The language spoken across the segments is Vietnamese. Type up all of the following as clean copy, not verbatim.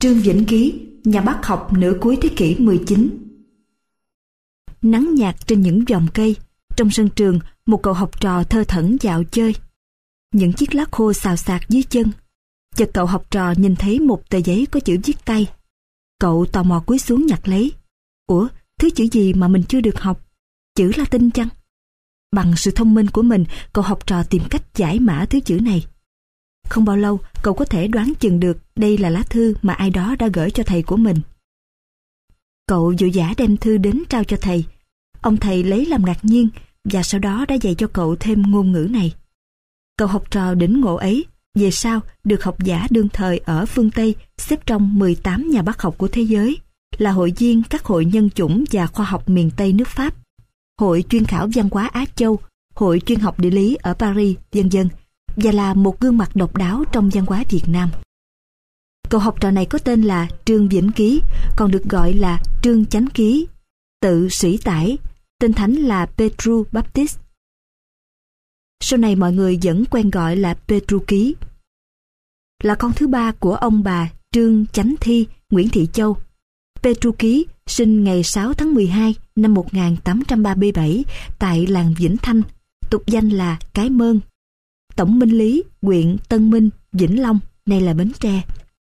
Trương Vĩnh Ký, nhà bác học nửa cuối thế kỷ 19. Nắng nhạt trên những vòm cây, trong sân trường một cậu học trò thơ thẩn dạo chơi. Những chiếc lá khô xào xạc dưới chân. Chợt cậu học trò nhìn thấy một tờ giấy có chữ viết tay. Cậu tò mò cúi xuống nhặt lấy. Ủa, thứ chữ gì mà mình chưa được học? Chữ Latin chăng? Bằng sự thông minh của mình, cậu học trò tìm cách giải mã thứ chữ này. Không bao lâu, cậu có thể đoán chừng được đây là lá thư mà ai đó đã gửi cho thầy của mình. Cậu vội vã đem thư đến trao cho thầy. Ông thầy lấy làm ngạc nhiên và sau đó đã dạy cho cậu thêm ngôn ngữ này. Cậu học trò đỉnh ngộ ấy, về sau được học giả đương thời ở phương Tây xếp trong 18 nhà bác học của thế giới, là hội viên các hội nhân chủng và khoa học miền Tây nước Pháp, hội chuyên khảo văn hóa Á Châu, hội chuyên học địa lý ở Paris, vân vân, và là một gương mặt độc đáo trong văn hóa Việt Nam. Cậu học trò này có tên là Trương Vĩnh Ký, còn được gọi là Trương Chánh Ký, tự sĩ tải, tên thánh là Petru Baptist. Sau này mọi người vẫn quen gọi là Petru Ký. Là con thứ ba của ông bà Trương Chánh Thi, Nguyễn Thị Châu. Petru Ký sinh ngày 6 tháng 12 năm 1837 tại làng Vĩnh Thanh, tục danh là Cái Mơn, tổng minh lý, huyện Tân Minh, Vĩnh Long, nay là Bến Tre.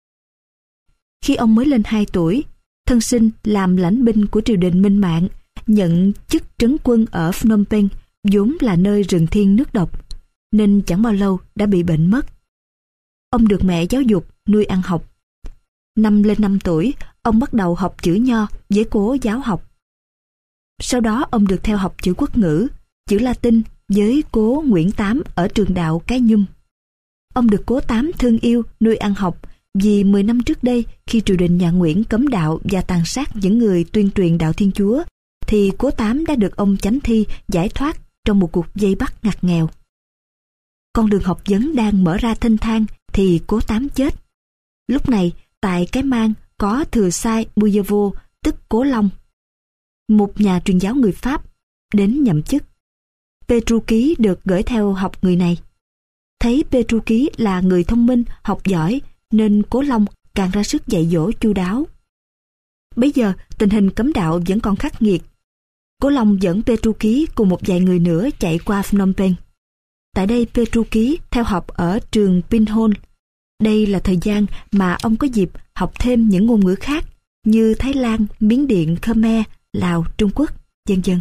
Khi ông mới lên 2 tuổi, thân sinh làm lãnh binh của triều đình Minh Mạng, nhận chức trấn quân ở Phnom Penh, vốn là nơi rừng thiên nước độc, nên chẳng bao lâu đã bị bệnh mất. Ông được mẹ giáo dục, nuôi ăn học. Năm lên 5 tuổi, ông bắt đầu học chữ Nho với cố giáo học. Sau đó ông được theo học chữ quốc ngữ, chữ Latin với cố Nguyễn Tám ở trường đạo Cái Nhum. Ông được cố Tám thương yêu, nuôi ăn học, vì 10 năm trước đây khi triều đình nhà Nguyễn cấm đạo và tàn sát những người tuyên truyền đạo Thiên Chúa, thì cố Tám đã được ông Chánh Thi giải thoát trong một cuộc vây bắt ngặt nghèo. Con đường học vấn đang mở ra thênh thang thì cố Tám chết. Lúc này tại Cái Mang có thừa sai Buyevo, tức Cố Long, một nhà truyền giáo người Pháp, đến nhậm chức. Petru Ký được gửi theo học người này. Thấy Petru Ký là người thông minh, học giỏi, nên Cố Long càng ra sức dạy dỗ chu đáo. Bấy giờ tình hình cấm đạo vẫn còn khắc nghiệt. Cố Long dẫn Petru Ký cùng một vài người nữa chạy qua Phnom Penh. Tại đây Petru Ký theo học ở trường Pinhon. Đây là thời gian mà ông có dịp học thêm những ngôn ngữ khác như Thái Lan, Miến Điện, Khmer, Lào, Trung Quốc, vân vân.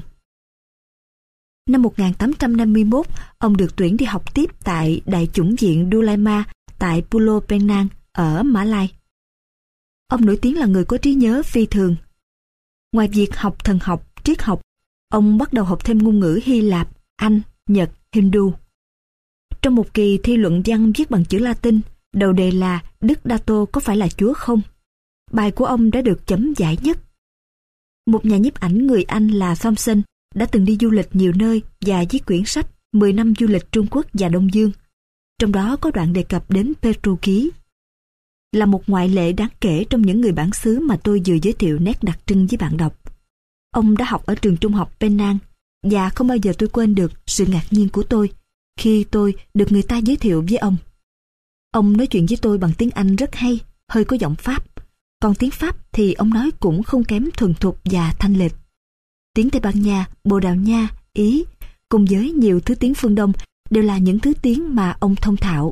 Năm 1851, ông được tuyển đi học tiếp tại Đại chủng viện Dulaima tại Pulo Penang ở Mã Lai. Ông nổi tiếng là người có trí nhớ phi thường. Ngoài việc học thần học, triết học, ông bắt đầu học thêm ngôn ngữ Hy Lạp, Anh, Nhật, Hindu. Trong một kỳ thi luận văn viết bằng chữ Latin, đầu đề là Đức Dato có phải là Chúa không? Bài của ông đã được chấm giải nhất. Một nhà nhiếp ảnh người Anh là Thompson đã từng đi du lịch nhiều nơi và viết quyển sách 10 năm du lịch Trung Quốc và Đông Dương. Trong đó có đoạn đề cập đến Petru Ký. Là một ngoại lệ đáng kể trong những người bản xứ mà tôi vừa giới thiệu nét đặc trưng với bạn đọc. Ông đã học ở trường trung học Penang và không bao giờ tôi quên được sự ngạc nhiên của tôi khi tôi được người ta giới thiệu với ông. Ông nói chuyện với tôi bằng tiếng Anh rất hay, hơi có giọng Pháp. Còn tiếng Pháp thì ông nói cũng không kém thuần thục và thanh lịch. Tiếng Tây Ban Nha, Bồ Đào Nha, Ý, cùng với nhiều thứ tiếng phương Đông đều là những thứ tiếng mà ông thông thạo.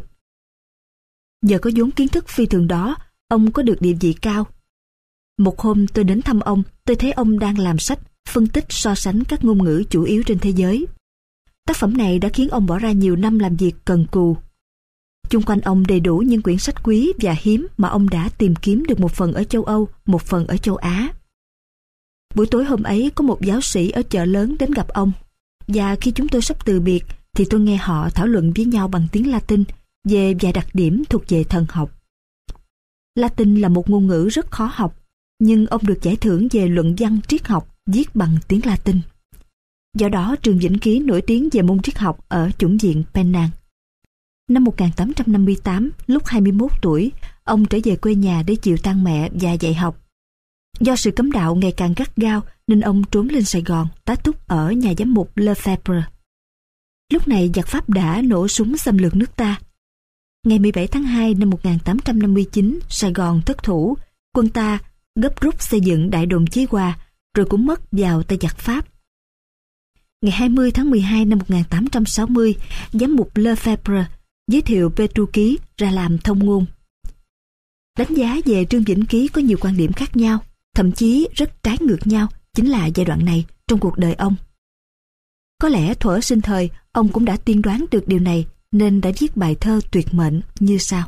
Nhờ có vốn kiến thức phi thường đó, ông có được địa vị cao. Một hôm tôi đến thăm ông, tôi thấy ông đang làm sách, phân tích so sánh các ngôn ngữ chủ yếu trên thế giới. Tác phẩm này đã khiến ông bỏ ra nhiều năm làm việc cần cù. Chung quanh ông đầy đủ những quyển sách quý và hiếm mà ông đã tìm kiếm được một phần ở châu Âu, một phần ở châu Á. Buổi tối hôm ấy có một giáo sĩ ở chợ lớn đến gặp ông, và khi chúng tôi sắp từ biệt thì tôi nghe họ thảo luận với nhau bằng tiếng Latin về vài đặc điểm thuộc về thần học. Latin là một ngôn ngữ rất khó học, nhưng ông được giải thưởng về luận văn triết học viết bằng tiếng Latin. Do đó Trương Vĩnh Ký nổi tiếng về môn triết học ở chủng viện Penang. Năm 1858, lúc 21 tuổi, ông trở về quê nhà để chịu tang mẹ và dạy học. Do sự cấm đạo ngày càng gắt gao nên ông trốn lên Sài Gòn, tá túc ở nhà giám mục Lefebvre. Lúc này giặc Pháp đã nổ súng xâm lược nước ta. Ngày 17 tháng 2 năm 1859, Sài Gòn thất thủ, quân ta gấp rút xây dựng đại đồn Chí Hòa, rồi cũng mất vào tay giặc Pháp. Ngày 20 tháng 12 năm 1860, giám mục Lefebvre giới thiệu Petrucci ra làm thông ngôn. Đánh giá về Trương Vĩnh Ký có nhiều quan điểm khác nhau, thậm chí rất trái ngược nhau, chính là giai đoạn này trong cuộc đời ông. Có lẽ thuở sinh thời, ông cũng đã tiên đoán được điều này, nên đã viết bài thơ tuyệt mệnh như sau.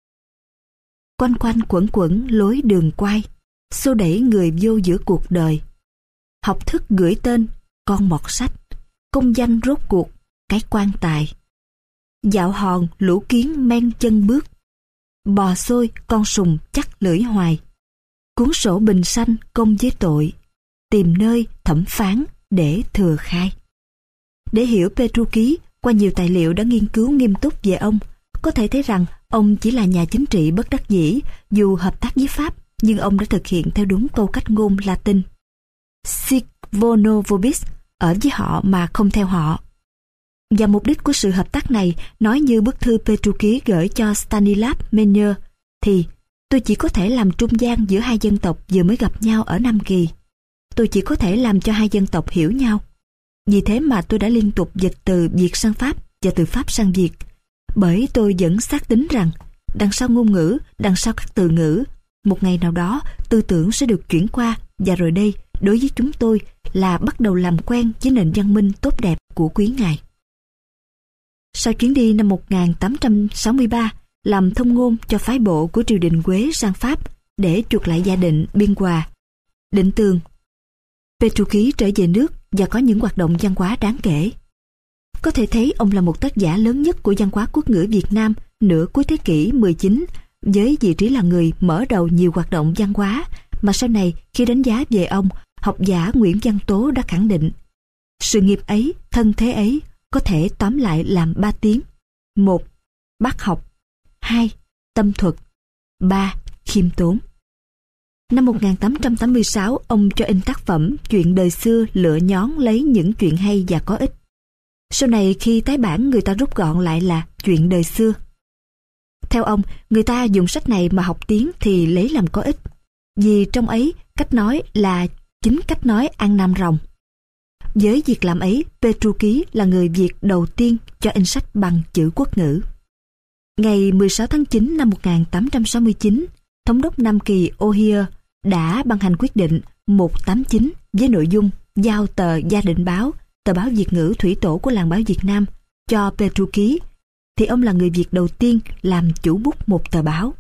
Quanh quanh quẩn quẩn lối đường quay, xô đẩy người vô giữa cuộc đời. Học thức gửi tên, con mọt sách, công danh rốt cuộc, cái quan tài. Dạo hòn lũ kiến men chân bước, bò xôi con sùng chắc lưỡi hoài. Cuốn sổ bình xanh công với tội, tìm nơi thẩm phán để thừa khai. Để hiểu Petrucci, qua nhiều tài liệu đã nghiên cứu nghiêm túc về ông, có thể thấy rằng ông chỉ là nhà chính trị bất đắc dĩ, dù hợp tác với Pháp, nhưng ông đã thực hiện theo đúng câu cách ngôn Latin. Sic bono vobis, ở với họ mà không theo họ. Và mục đích của sự hợp tác này, nói như bức thư Petrucci gửi cho Stanislav Meunier, thì tôi chỉ có thể làm trung gian giữa hai dân tộc vừa mới gặp nhau ở Nam Kỳ. Tôi chỉ có thể làm cho hai dân tộc hiểu nhau. Vì thế mà tôi đã liên tục dịch từ Việt sang Pháp và từ Pháp sang Việt. Bởi tôi vẫn xác tín rằng, đằng sau ngôn ngữ, đằng sau các từ ngữ, một ngày nào đó tư tưởng sẽ được chuyển qua, và rồi đây, đối với chúng tôi, là bắt đầu làm quen với nền văn minh tốt đẹp của quý ngài. Sau chuyến đi năm 1863, làm thông ngôn cho phái bộ của triều đình Quế sang Pháp để chuộc lại gia định biên hòa, định tường, Petrucci trở về nước và có những hoạt động văn hóa đáng kể. Có thể thấy ông là một tác giả lớn nhất của văn hóa quốc ngữ Việt Nam nửa cuối thế kỷ 19, với vị trí là người mở đầu nhiều hoạt động văn hóa mà sau này khi đánh giá về ông, học giả Nguyễn Văn Tố đã khẳng định. Sự nghiệp ấy, thân thế ấy có thể tóm lại làm 3 tiếng. 1. Bác học. 2. Tâm thuật. 3. Khiêm tốn. Năm 1886, ông cho in tác phẩm Chuyện đời xưa lựa nhón lấy những chuyện hay và có ích. Sau này khi tái bản người ta rút gọn lại là Chuyện đời xưa. Theo ông, người ta dùng sách này mà học tiếng thì lấy làm có ích. Vì trong ấy, cách nói là chính cách nói An Nam Rồng. Với việc làm ấy, Petrucci là người Việt đầu tiên cho in sách bằng chữ quốc ngữ. Ngày 16 tháng 9 năm 1869, Thống đốc Nam Kỳ O'Hare đã ban hành quyết định 189 với nội dung giao tờ Gia Định Báo, tờ báo Việt ngữ thủy tổ của làng báo Việt Nam, cho Petrucci, thì ông là người Việt đầu tiên làm chủ bút một tờ báo.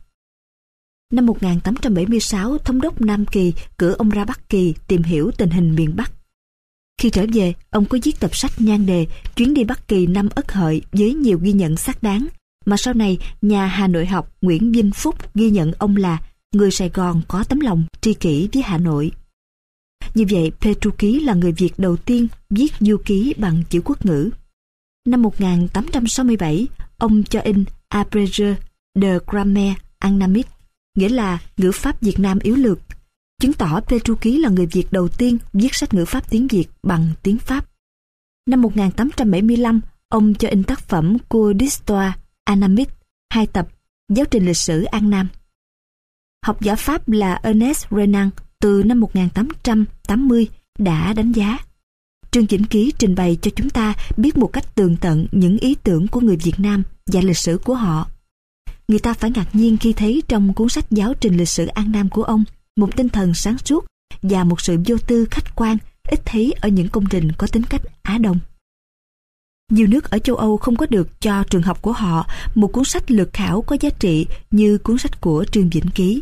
Năm 1876, Thống đốc Nam Kỳ cử ông ra Bắc Kỳ tìm hiểu tình hình miền Bắc. Khi trở về, ông có viết tập sách nhan đề Chuyến đi Bắc Kỳ năm Ất Hợi với nhiều ghi nhận xác đáng, mà sau này nhà Hà Nội học Nguyễn Vinh Phúc ghi nhận ông là người Sài Gòn có tấm lòng tri kỷ với Hà Nội. Như vậy, Petrucci là người Việt đầu tiên viết du ký bằng chữ quốc ngữ. Năm 1867, ông cho in Abrégé de Grammaire Annamite, nghĩa là ngữ pháp Việt Nam yếu lược, chứng tỏ Petrucci là người Việt đầu tiên viết sách ngữ pháp tiếng Việt bằng tiếng Pháp. Năm 1875, ông cho in tác phẩm Cours d'Histoire Annamite, 2 tập, giáo trình lịch sử An Nam. Học giả Pháp là Ernest Renan từ năm 1880 đã đánh giá. Trương Vĩnh Ký trình bày cho chúng ta biết một cách tường tận những ý tưởng của người Việt Nam và lịch sử của họ. Người ta phải ngạc nhiên khi thấy trong cuốn sách giáo trình lịch sử An Nam của ông một tinh thần sáng suốt và một sự vô tư khách quan ít thấy ở những công trình có tính cách Á Đông. Nhiều nước ở châu Âu không có được cho trường học của họ một cuốn sách lược khảo có giá trị như cuốn sách của Trương Vĩnh Ký.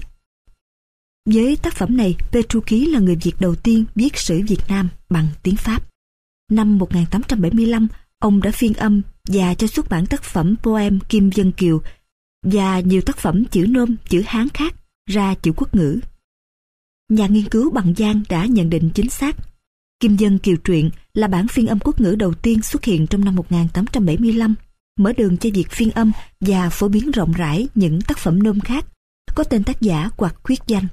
Với tác phẩm này, Petrucci là người Việt đầu tiên viết sử Việt Nam bằng tiếng Pháp. Năm 1875, ông đã phiên âm và cho xuất bản tác phẩm poem Kim Vân Kiều và nhiều tác phẩm chữ Nôm, chữ Hán khác ra chữ quốc ngữ. Nhà nghiên cứu Bằng Giang đã nhận định chính xác. Kim Vân Kiều truyện là bản phiên âm quốc ngữ đầu tiên xuất hiện trong năm 1875, mở đường cho việc phiên âm và phổ biến rộng rãi những tác phẩm Nôm khác, có tên tác giả hoặc khuyết danh.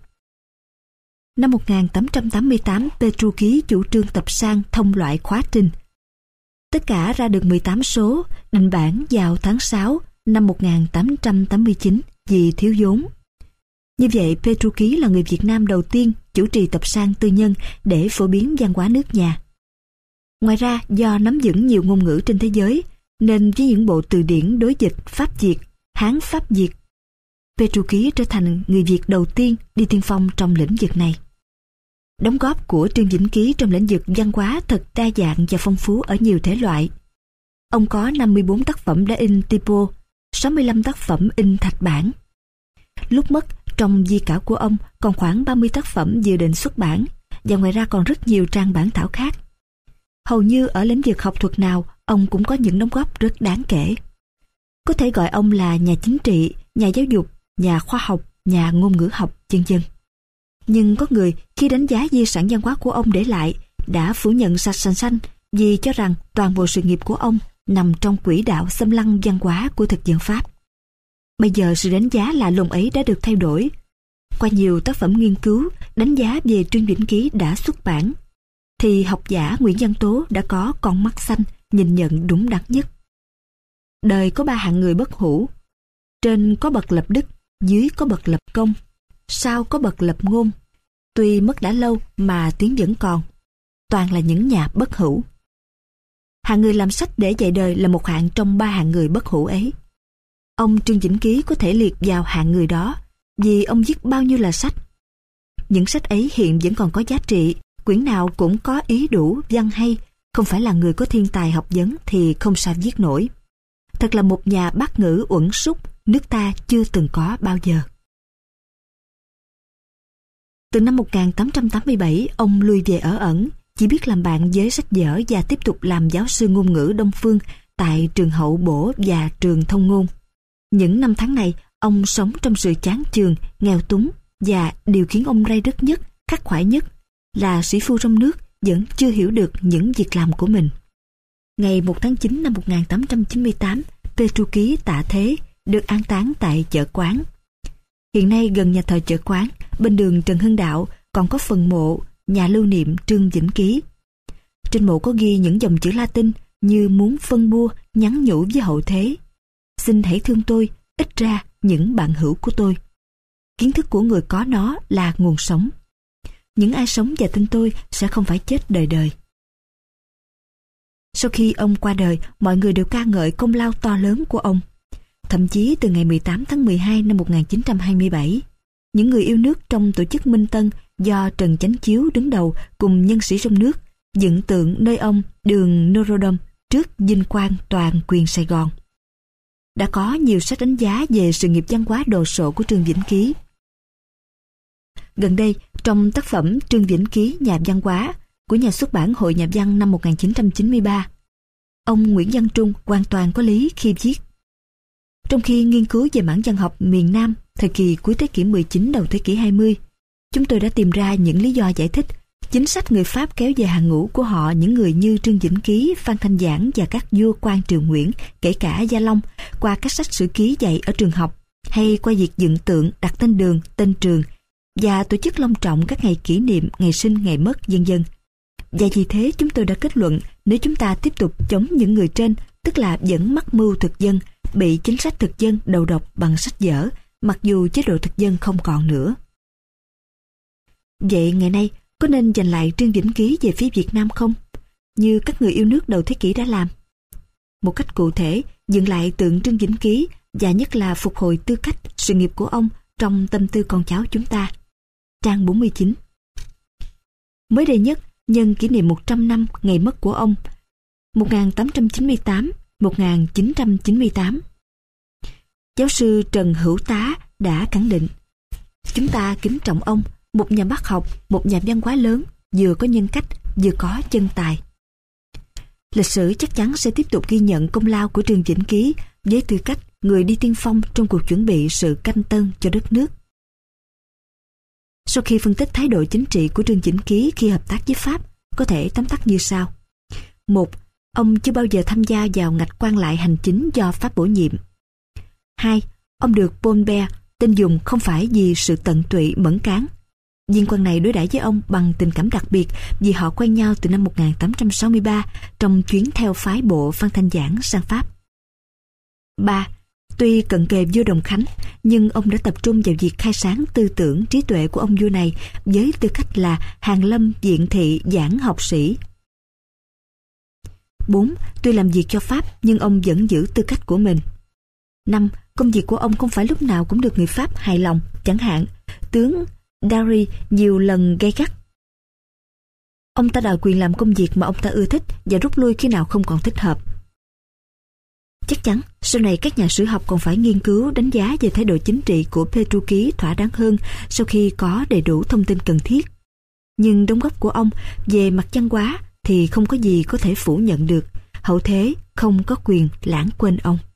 Năm 1888, Petrucci chủ trương tập sang thông loại khóa trình. Tất cả ra được 18 số, định bản vào tháng 6 năm 1889 vì thiếu vốn. Như vậy, Petrucci là người Việt Nam đầu tiên chủ trì tập san tư nhân để phổ biến văn hóa nước nhà. Ngoài ra, do nắm vững nhiều ngôn ngữ trên thế giới, nên với những bộ từ điển đối dịch Pháp-Việt, Hán-Pháp-Việt, Petrucci trở thành người Việt đầu tiên đi tiên phong trong lĩnh vực này. Đóng góp của Trương Vĩnh Ký trong lĩnh vực văn hóa thật đa dạng và phong phú ở nhiều thể loại. Ông có 54 tác phẩm đã in typo, 65 tác phẩm in thạch bản. Lúc mất, trong di cảo của ông còn khoảng 30 tác phẩm dự định xuất bản, và ngoài ra còn rất nhiều trang bản thảo khác. Hầu như ở lĩnh vực học thuật nào, ông cũng có những đóng góp rất đáng kể. Có thể gọi ông là nhà chính trị, nhà giáo dục, nhà khoa học, nhà ngôn ngữ học, vân vân. Nhưng có người khi đánh giá di sản văn hóa của ông để lại đã phủ nhận sạch sành xanh vì cho rằng toàn bộ sự nghiệp của ông nằm trong quỹ đạo xâm lăng văn hóa của thực dân Pháp. Bây giờ sự đánh giá lạ lùng ấy đã được thay đổi. Qua nhiều tác phẩm nghiên cứu, đánh giá về Trương Vĩnh Ký đã xuất bản, thì học giả Nguyễn Văn Tố đã có con mắt xanh nhìn nhận đúng đắn nhất. Đời có ba hạng người bất hủ. Trên có bậc lập đức, dưới có bậc lập công, sau có bậc lập ngôn. Tuy mất đã lâu mà tiếng vẫn còn. Toàn là những nhà bất hủ. Hạng người làm sách để dạy đời là một hạng trong ba hạng người bất hủ ấy. Ông Trương Vĩnh Ký có thể liệt vào hạng người đó vì ông viết bao nhiêu là sách. Những sách ấy hiện vẫn còn có giá trị, quyển nào cũng có ý đủ, văn hay, không phải là người có thiên tài học vấn thì không sao viết nổi. Thật là một nhà bát ngữ uẩn súc, nước ta chưa từng có bao giờ. Từ năm 1887, ông lui về ở ẩn, chỉ biết làm bạn với sách vở và tiếp tục làm giáo sư ngôn ngữ Đông Phương tại trường Hậu Bổ và trường Thông Ngôn. Những năm tháng này, ông sống trong sự chán chường, nghèo túng, và điều khiến ông ray rứt nhất, khắc khoải nhất là sĩ phu trong nước vẫn chưa hiểu được những việc làm của mình. Ngày 1 tháng 9 năm 1898, Petrucci tạ thế, được an táng tại chợ Quán. Hiện nay gần nhà thờ chợ Quán, bên đường Trần Hưng Đạo còn có phần mộ nhà lưu niệm Trương Vĩnh Ký. Trên mộ có ghi những dòng chữ Latin như muốn phân bua, nhắn nhủ với hậu thế: xin hãy thương tôi, ít ra những bạn hữu của tôi. Kiến thức của người có nó là nguồn sống. Những ai sống và tin tôi sẽ không phải chết đời đời. Sau khi ông qua đời, mọi người đều ca ngợi công lao to lớn của ông. Thậm chí từ ngày 18 tháng 12 năm 1927, những người yêu nước trong tổ chức Minh Tân do Trần Chánh Chiếu đứng đầu cùng nhân sĩ trong nước dựng tượng nơi ông đường Norodom trước vinh quang toàn quyền Sài Gòn. Đã có nhiều sách đánh giá về sự nghiệp văn hóa đồ sộ của Trương Vĩnh Ký. Gần đây, trong tác phẩm Trương Vĩnh Ký nhà văn hóa của nhà xuất bản Hội Nhà văn năm 1993, ông Nguyễn Văn Trung hoàn toàn có lý khi viết: trong khi nghiên cứu về mảng văn học miền Nam thời kỳ cuối thế kỷ 19 đầu thế kỷ 20, chúng tôi đã tìm ra những lý do giải thích chính sách người Pháp kéo về hàng ngũ của họ những người như Trương Vĩnh Ký, Phan Thanh Giảng và các vua quan Triều Nguyễn, kể cả Gia Long, qua các sách sử ký dạy ở trường học, hay qua việc dựng tượng, đặt tên đường, tên trường và tổ chức long trọng các ngày kỷ niệm, ngày sinh, ngày mất, vân vân. Và vì thế chúng tôi đã kết luận nếu chúng ta tiếp tục chống những người trên, tức là vẫn mắc mưu thực dân, bị chính sách thực dân đầu độc bằng sách vở, mặc dù chế độ thực dân không còn nữa. Vậy ngày nay có nên giành lại Trương Vĩnh Ký về phía Việt Nam không, như các người yêu nước đầu thế kỷ đã làm? Một cách cụ thể, dựng lại tượng Trương Vĩnh Ký và nhất là phục hồi tư cách sự nghiệp của ông trong tâm tư con cháu chúng ta. Trang 49. Mới đây nhất, nhân kỷ niệm 100 năm ngày mất của ông, 1898-1998, giáo sư Trần Hữu Tá đã khẳng định: chúng ta kính trọng ông, một nhà bác học, một nhà văn hóa lớn, vừa có nhân cách, vừa có chân tài. Lịch sử chắc chắn sẽ tiếp tục ghi nhận công lao của Trương Vĩnh Ký với tư cách người đi tiên phong trong cuộc chuẩn bị sự canh tân cho đất nước. Sau khi phân tích thái độ chính trị của Trương Vĩnh Ký khi hợp tác với Pháp, có thể tóm tắt như sau: 1. Ông chưa bao giờ tham gia vào ngạch quan lại hành chính do Pháp bổ nhiệm. 2. Ông được Paul tên dùng không phải vì sự tận tụy mẫn cán. Viên quan này đối đãi với ông bằng tình cảm đặc biệt vì họ quen nhau từ năm 1863 trong chuyến theo phái bộ Phan Thanh Giảng sang Pháp. 3. Tuy cận kề vua Đồng Khánh, nhưng ông đã tập trung vào việc khai sáng tư tưởng trí tuệ của ông vua này với tư cách là hàn lâm viện thị giảng học sĩ. 4. Tuy làm việc cho Pháp nhưng ông vẫn giữ tư cách của mình. 5. Công việc của ông không phải lúc nào cũng được người Pháp hài lòng, chẳng hạn tướng Darry nhiều lần gay gắt. Ông ta đòi quyền làm công việc mà ông ta ưa thích và rút lui khi nào không còn thích hợp. Chắc chắn sau này các nhà sử học còn phải nghiên cứu đánh giá về thái độ chính trị của Petrucci thỏa đáng hơn sau khi có đầy đủ thông tin cần thiết. Nhưng đóng góp của ông về mặt văn hóa thì không có gì có thể phủ nhận được. Hậu thế không có quyền lãng quên ông.